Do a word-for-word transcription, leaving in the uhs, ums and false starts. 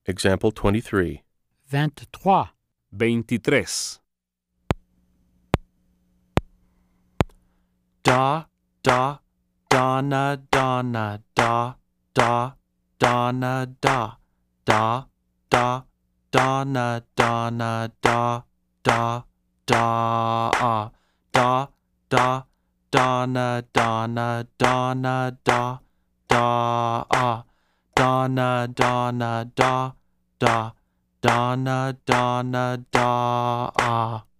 Example twenty-three. vingt-trois, veintitrés. Da, da, Donna, Donna, da, da, Donna, da, da, da, Donna, Donna, da, da, da, ah, da, da, Donna, Donna, Donna, da, da, ah, Donna, Donna, da, da, Donna, Donna, da, ah.